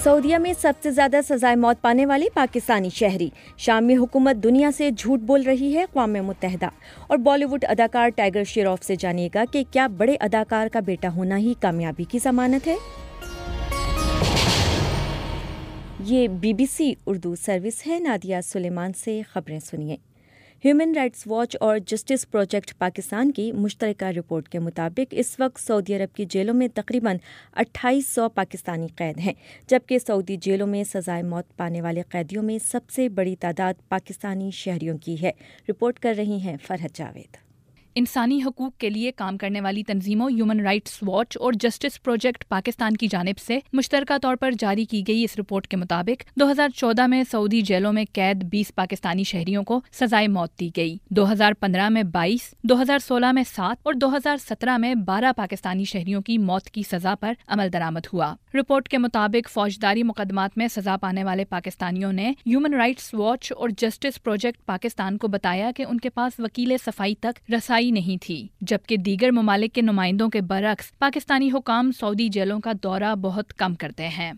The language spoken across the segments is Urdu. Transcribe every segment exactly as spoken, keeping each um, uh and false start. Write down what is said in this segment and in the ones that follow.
سعودیہ میں سب سے زیادہ سزائے موت پانے والے پاکستانی شہری، شام میں حکومت دنیا سے جھوٹ بول رہی ہے اقوام متحدہ۔ اور بالی ووڈ اداکار ٹائیگر شیروف سے جانیے گا کہ کیا بڑے اداکار کا بیٹا ہونا ہی کامیابی کی ضمانت ہے۔ یہ B B C Urdu service ہے، نادیہ سلیمان سے خبریں سنیے۔ ہیومن رائٹس واچ اور جسٹس پروجیکٹ پاکستان کی مشترکہ رپورٹ کے مطابق اس وقت سعودی عرب کی جیلوں میں تقریباً اٹھائیس سو پاکستانی قید ہیں، جبکہ سعودی جیلوں میں سزائے موت پانے والے قیدیوں میں سب سے بڑی تعداد پاکستانی شہریوں کی ہے۔ رپورٹ کر رہی ہیں فرحت جاوید۔ انسانی حقوق کے لیے کام کرنے والی تنظیموں ہیومن رائٹس واچ اور جسٹس پروجیکٹ پاکستان کی جانب سے مشترکہ طور پر جاری کی گئی اس رپورٹ کے مطابق دو ہزار چودہ میں سعودی جیلوں میں قید بیس پاکستانی شہریوں کو سزائے موت دی گئی، دو ہزار پندرہ میں بائیس، دو ہزار سولہ میں سات اور دو ہزار سترہ میں بارہ پاکستانی شہریوں کی موت کی سزا پر عمل درآمد ہوا۔ رپورٹ کے مطابق فوجداری مقدمات میں سزا پانے والے پاکستانیوں نے ہیومن رائٹس واچ اور جسٹس پروجیکٹ پاکستان کو بتایا کہ ان کے پاس وکیل صفائی تک رسائی نہیں تھی، جبکہ دیگر ممالک کے نمائندوں کے برعکس پاکستانی حکام سعودی جیلوں کا دورہ بہت کم کرتے ہیں۔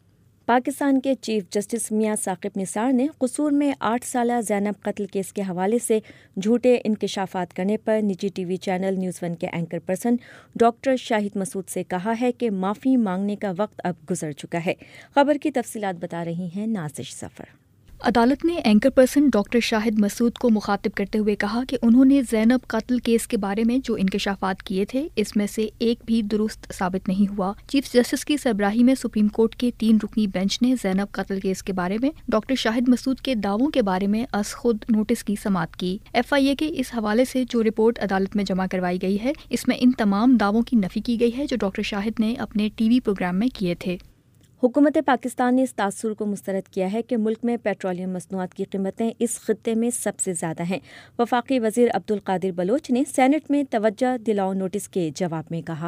پاکستان کے چیف جسٹس میاں ثاقب نثار نے قصور میں آٹھ سالہ زینب قتل کیس کے حوالے سے جھوٹے انکشافات کرنے پر نجی T V channel news one کے anchor person doctor Shahid Masood سے کہا ہے کہ معافی مانگنے کا وقت اب گزر چکا ہے۔ خبر کی تفصیلات بتا رہی ہیں نازش ظفر۔ عدالت نے anchor person doctor Shahid Masood کو مخاطب کرتے ہوئے کہا کہ انہوں نے زینب قتل کیس کے بارے میں جو انکشافات کیے تھے اس میں سے ایک بھی درست ثابت نہیں ہوا۔ چیف جسٹس کی سربراہی میں سپریم کورٹ کے تین رکنی بینچ نے زینب قتل کیس کے بارے میں ڈاکٹر شاہد مسعود کے دعووں کے بارے میں از خود نوٹس کی سماعت کی۔ ایف آئی اے کے اس حوالے سے جو رپورٹ عدالت میں جمع کروائی گئی ہے اس میں ان تمام دعووں کی نفی کی گئی ہے جو ڈاکٹر شاہد نے اپنے ٹی وی پروگرام میں کیے تھے۔ حکومت پاکستان نے اس تاثر کو مسترد کیا ہے کہ ملک میں پیٹرولیم مصنوعات کی قیمتیں اس خطے میں سب سے زیادہ ہیں۔ وفاقی وزیر عبدالقادر بلوچ نے سینٹ میں توجہ دلاؤ نوٹس کے جواب میں کہا،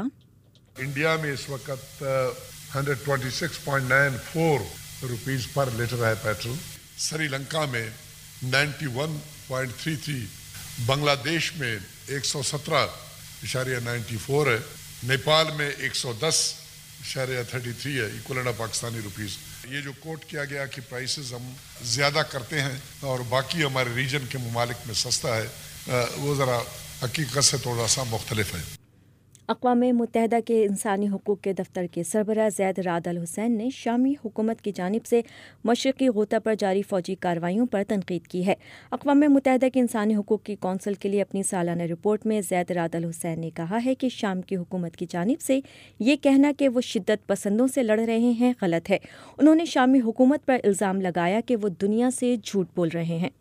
انڈیا میں اس وقت ایک سو چھبیس پوائنٹ نو چار روپیز پر لیٹر ہے پیٹرول، سری لنکا میں اکیانوے پوائنٹ تینتیس، بنگلہ دیش میں ایک سو سترہ اشاریہ نائنٹی فور ہے، نیپال میں ایک سو دس اشاریہ تھرٹی تھری ہے، ایکولنٹ آف پاکستانی روپیز۔ یہ جو کوٹ کیا گیا کہ پرائسز ہم زیادہ کرتے ہیں اور باقی ہمارے ریجن کے ممالک میں سستا ہے، وہ ذرا حقیقت سے تھوڑا سا مختلف ہے۔ اقوام متحدہ کے انسانی حقوق کے دفتر کے سربراہ زید رعد الحسین نے شامی حکومت کی جانب سے مشرقی غوطہ پر جاری فوجی کارروائیوں پر تنقید کی ہے۔ اقوام متحدہ کی انسانی حقوق کی کونسل کے لیے اپنی سالانہ رپورٹ میں زید رعد الحسین نے کہا ہے کہ شام کی حکومت کی جانب سے یہ کہنا کہ وہ شدت پسندوں سے لڑ رہے ہیں غلط ہے۔ انہوں نے شامی حکومت پر الزام لگایا کہ وہ دنیا سے جھوٹ بول رہے ہیں۔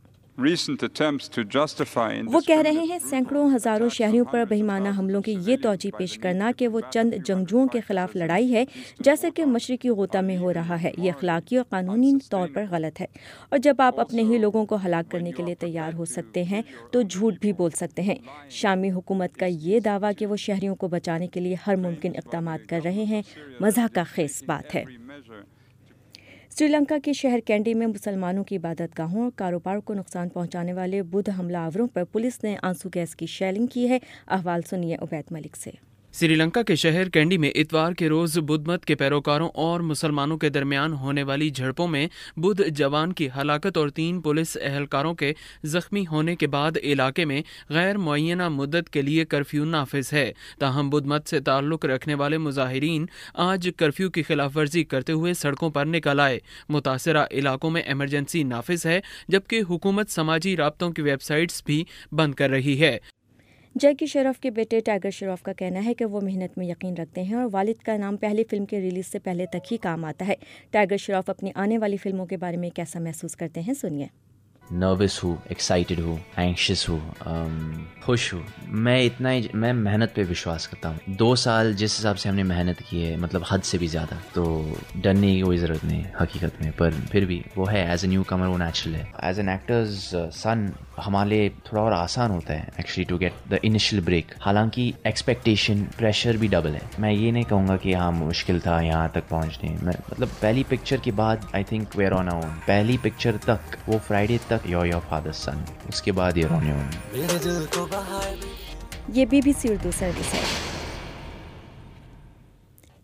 وہ کہہ رہے ہیں سینکڑوں ہزاروں شہریوں پر بہیمانہ حملوں کی یہ توجہ پیش کرنا کہ وہ چند جنگجوؤں کے خلاف لڑائی ہے جیسے کہ مشرقی غوطہ میں ہو رہا ہے، یہ اخلاقی اور قانونی طور پر غلط ہے۔ اور جب آپ اپنے ہی لوگوں کو ہلاک کرنے کے لیے تیار ہو سکتے ہیں تو جھوٹ بھی بول سکتے ہیں۔ شامی حکومت کا یہ دعویٰ کہ وہ شہریوں کو بچانے کے لیے ہر ممکن اقدامات کر رہے ہیں مضحکہ خیز بات ہے۔ سری لنکا کے شہر کینڈی میں مسلمانوں کی عبادت گاہوں اور کاروبار کو نقصان پہنچانے والے بدھ حملہ آوروں پر پولیس نے آنسو گیس کی شیلنگ کی ہے۔ احوال سنیے عبید ملک سے۔ سری لنکا کے شہر کینڈی میں اتوار کے روز بدھ مت کے پیروکاروں اور مسلمانوں کے درمیان ہونے والی جھڑپوں میں بدھ جوان کی ہلاکت اور تین پولیس اہلکاروں کے زخمی ہونے کے بعد علاقے میں غیر معینہ مدت کے لیے کرفیو نافذ ہے۔ تاہم بدھ مت سے تعلق رکھنے والے مظاہرین آج کرفیو کی خلاف ورزی کرتے ہوئے سڑکوں پر نکل آئے۔ متاثرہ علاقوں میں ایمرجنسی نافذ ہے، جبکہ حکومت سماجی رابطوں کی ویب سائٹس بھی بند کر رہی ہے۔ جیکی شیروف کے بیٹے ٹائیگر شیروف کا کہنا ہے کہ وہ محنت میں یقین رکھتے ہیں اور والد کا نام پہلی فلم کے ریلیز سے پہلے تک ہی کام آتا ہے۔ ٹائیگر شیروف اپنی آنے والی فلموں کے بارے میں کیسا محسوس کرتے ہیں، سنیے۔ نروس ہوں، ایکسائٹیڈ ہوں، اینکشیس ہوں، خوش ہوں۔ میں اتنا ہی میں محنت پہ وشواس کرتا ہوں۔ دو سال جس حساب سے ہم نے محنت کی ہے، مطلب حد سے بھی زیادہ، تو ڈرنے کی کوئی ضرورت نہیں حقیقت میں، پر پھر بھی وہ ہے ایز اے نیو کمر، وہ نیچرل ہے۔ ایز این ایکٹرز سن ہمارے لیے تھوڑا اور آسان ہوتا ہے actually to get the initial break, حالانکہ ایکسپیکٹیشن پریشر بھی ڈبل ہے۔ میں یہ نہیں کہوں گا کہ ہاں مشکل تھا یہاں تک پہنچنے میں، مطلب پہلی پکچر کے بعد آئی تھنک ویئر آن اون، پہلی پکچر تک وہ فرائیڈے تک یور یور فادر سن، اس کے بعد یہ رونے یہ B B C Urdu service ہے۔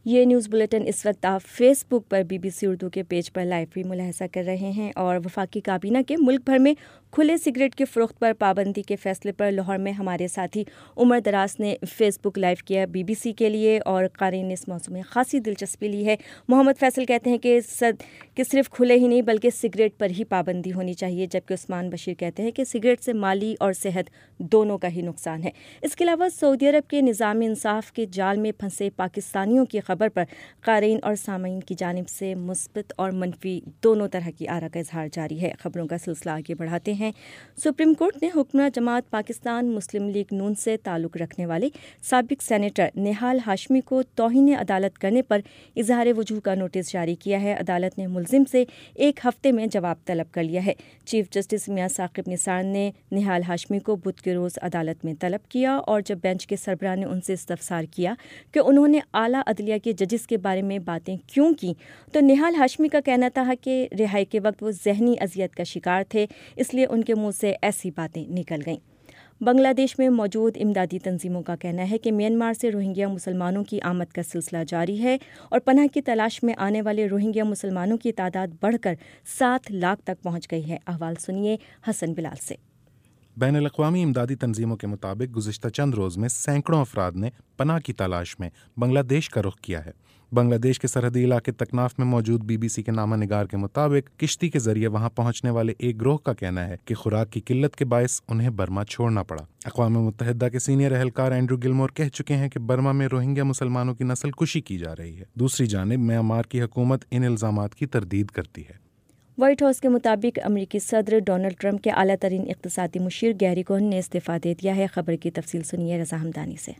یہ نیوز بلیٹن اس وقت آپ فیس بک پر بی بی سی اردو کے پیج پر لائیو بھی ملاحظہ کر رہے ہیں، اور وفاقی کابینہ کے ملک بھر میں کھلے سگریٹ کی فروخت پر پابندی کے فیصلے پر لاہور میں ہمارے ساتھی عمر دراز نے فیس بک لائیو کیا بی بی سی کے لیے، اور قارئین نے اس موضوع میں خاصی دلچسپی لی ہے۔ محمد فیصل کہتے ہیں کہ صد کہ صرف کھلے ہی نہیں بلکہ سگریٹ پر ہی پابندی ہونی چاہیے، جبکہ عثمان بشیر کہتے ہیں کہ سگریٹ سے مالی اور صحت دونوں کا ہی نقصان ہے۔ اس کے علاوہ سعودی عرب کے نظام انصاف کے جال میں پھنسے پاکستانیوں کی خبر پر قارئین اور سامعین کی جانب سے مثبت اور منفی دونوں طرح کی آراء کا اظہار جاری ہے۔ خبروں کا سلسلہ آگے بڑھاتے ہیں۔ سپریم کورٹ نے حکمراں جماعت پاکستان مسلم لیگ نون سے تعلق رکھنے والے سابق سینیٹر نہال ہاشمی کو توہین عدالت کرنے پر اظہار وجوہ کا نوٹس جاری کیا ہے۔ عدالت نے ملزم سے ایک ہفتے میں جواب طلب کر لیا ہے۔ چیف جسٹس میاں ثاقب نثار نے نہال ہاشمی کو بدھ کے روز عدالت میں طلب کیا، اور جب بینچ کے سربراہ نے ان سے استفسار کیا کہ انہوں نے اعلیٰ عدلیہ کے ججز کے بارے میں باتیں کیوں کی، تو نہال ہاشمی کا کہنا تھا کہ رہائی کے وقت وہ ذہنی اذیت کا شکار تھے، اس لیے ان کے منہ سے ایسی باتیں نکل گئیں۔ بنگلہ دیش میں موجود امدادی تنظیموں کا کہنا ہے کہ میانمار سے روہنگیا مسلمانوں کی آمد کا سلسلہ جاری ہے، اور پناہ کی تلاش میں آنے والے روہنگیا مسلمانوں کی تعداد بڑھ کر سات لاکھ تک پہنچ گئی ہے۔ احوال سنیے حسن بلال سے۔ بین الاقوامی امدادی تنظیموں کے مطابق گزشتہ چند روز میں سینکڑوں افراد نے پناہ کی تلاش میں بنگلہ دیش کا رخ کیا ہے۔ بنگلہ دیش کے سرحدی علاقے تکناف میں موجود بی بی سی کے نامہ نگار کے مطابق کشتی کے ذریعے وہاں پہنچنے والے ایک گروہ کا کہنا ہے کہ خوراک کی قلت کے باعث انہیں برما چھوڑنا پڑا۔ اقوام متحدہ کے سینئر اہلکار اینڈرو گلمور کہہ چکے ہیں کہ برما میں روہنگیا مسلمانوں کی نسل کشی کی جا رہی ہے۔ دوسری جانب میانمار کی حکومت ان الزامات کی تردید کرتی ہے۔ وائٹ ہاؤس کے مطابق امریکی صدر ڈونلڈ ٹرمپ کے اعلیٰ ترین اقتصادی مشیر گیری کوہن نے استعفیٰ دے دیا ہے۔ خبر کی تفصیل سنیے رضا ہمدانی سے۔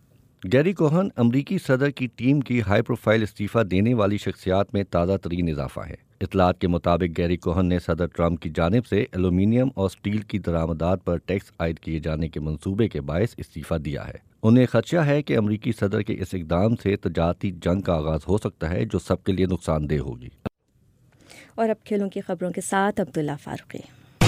گیری کوہن امریکی صدر کی ٹیم کی ہائی پروفائل استعفیٰ دینے والی شخصیات میں تازہ ترین اضافہ ہے۔ اطلاعات کے مطابق گیری کوہن نے صدر ٹرمپ کی جانب سے ایلومینیم اور سٹیل کی درآمدات پر ٹیکس عائد کیے جانے کے منصوبے کے باعث استعفیٰ دیا ہے۔ انہیں خدشہ ہے کہ امریکی صدر کے اس اقدام سے تجارتی جنگ کا آغاز ہو سکتا ہے، جو سب کے لیے نقصان دہ ہوگی۔ اور اب کھیلوں کی خبروں کے ساتھ عبداللہ فاروقی۔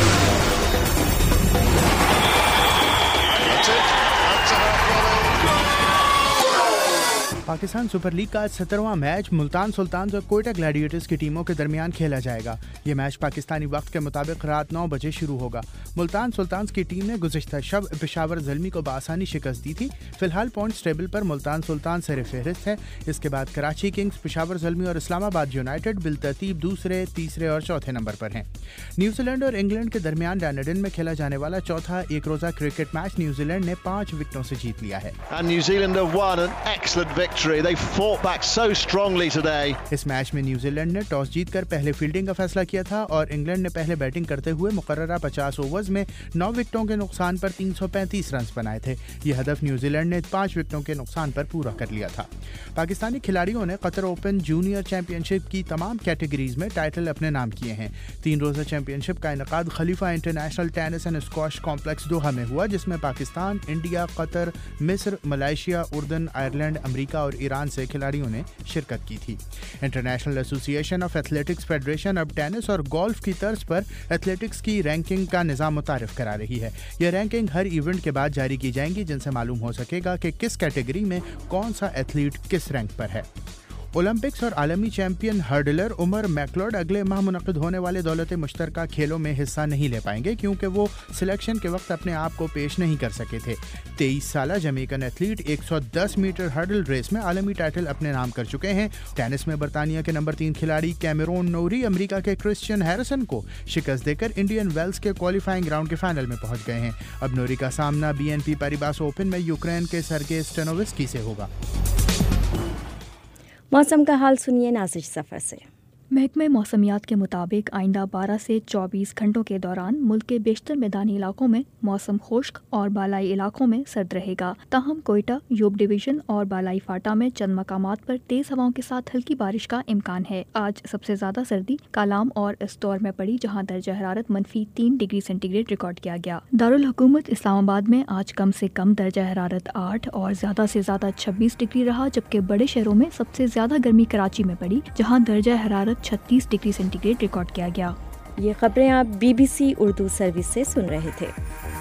پاکستان سپر لیگ کا سترواں میچ ملتان سلطانز اور کوئٹہ گلیڈیٹرز کی ٹیموں کے درمیان کھیلا جائے گا۔ یہ میچ پاکستانی وقت کے مطابق رات نو بجے شروع ہوگا۔ ملتان سلطانز کی ٹیم نے گزشتہ شب پشاور زلمی کو بآسانی شکست دی تھی۔ فی الحال پوائنٹس ٹیبل پر ملتان سلطان سر فہرست ہے۔ اس کے بعد کراچی کنگز، پشاور زلمی اور اسلام آباد یونائیٹڈ بالترتیب دوسرے، تیسرے اور چوتھے نمبر پر ہیں۔ نیوزی لینڈ اور انگلینڈ کے درمیان ڈانیڈن میں کھیلا جانے والا چوتھا ایک روزہ کرکٹ میچ نیوزی لینڈ نے پانچ وکٹوں سے جیت لیا ہے۔ They fought back so strongly today. اس میچ میں نیوزی لینڈ نے ٹاس جیت کر پہلے فیلڈنگ کا فیصلہ کیا تھا، اور انگلینڈ نے پہلے بیٹنگ کرتے ہوئے مقررہ پچاس اوورز میں نو وکٹوں کے نقصان پر تین سو پینتیس رنز بنائے تھے۔ یہ ہدف نیوزی لینڈ نے پانچ وکٹوں کے نقصان پر پورا کر لیا تھا۔ پاکستانی کھلاڑیوں نے Qatar open junior championship کی تمام کیٹیگریز میں ٹائٹل اپنے نام کیے ہیں۔ تین روزہ چیمپئن شپ کا انعقاد Khalifa international tennis and squash complex Doha میں ہوا، جس میں پاکستان، انڈیا، قطر، مصر، ملائیشیا، اردن، آئرلینڈ، امریکہ اور ایران سے کھلاڑیوں نے شرکت کی تھی۔ International association of athletics federation اب ٹینس اور گولف کی طرز پر ایتھلیٹکس کی رینکنگ کا نظام متعارف کرا رہی ہے۔ یہ رینکنگ ہر ایونٹ کے بعد جاری کی جائیں گی، جن سے معلوم ہو سکے گا کہ کس کیٹیگری میں کون سا ایتھلیٹ کس رینک پر ہے۔ اولمپکس اور عالمی چیمپئن ہرڈلر عمر میکلوڈ اگلے ماہ منعقد ہونے والے دولت مشترکہ کھیلوں میں حصہ نہیں لے پائیں گے، کیونکہ وہ سلیکشن کے وقت اپنے آپ کو پیش نہیں کر سکے تھے۔ تیئیس سالہ جمیکن ایتھلیٹ ایک سو دس میٹر ہرڈل ریس میں عالمی ٹائٹل اپنے نام کر چکے ہیں۔ ٹینس میں برطانیہ کے نمبر تین کھلاڑی کیمرون نوری امریکہ کے کرسچین ہیرسن کو شکست دے کر انڈین ویلز کے کوالیفائنگ راؤنڈ کے فائنل میں پہنچ گئے ہیں۔ اب نوری کا سامنا B N P Paribas open میں یوکرین کے سرگے سٹینووسکی سے ہوگا۔ موسم کا حال سنیے نازش سفر سے۔ محکمہ موسمیات کے مطابق آئندہ بارہ سے چوبیس گھنٹوں کے دوران ملک کے بیشتر میدانی علاقوں میں موسم خشک اور بالائی علاقوں میں سرد رہے گا، تاہم کوئٹہ، یوب ڈویژن اور بالائی فاٹا میں چند مقامات پر تیز ہواؤں کے ساتھ ہلکی بارش کا امکان ہے۔ آج سب سے زیادہ سردی کالام اور استور میں پڑی، جہاں درجہ حرارت منفی تین ڈگری سینٹی گریڈ ریکارڈ کیا گیا۔ دارالحکومت اسلام آباد میں آج کم سے کم درجہ حرارت آٹھ اور زیادہ سے زیادہ چھبیس ڈگری رہا، جبکہ بڑے شہروں میں سب سے زیادہ گرمی کراچی میں پڑی، جہاں درجہ حرارت چھتیس ڈگری سینٹی گریڈ ریکارڈ کیا گیا۔ یہ خبریں آپ B B C Urdu service سے سن رہے تھے۔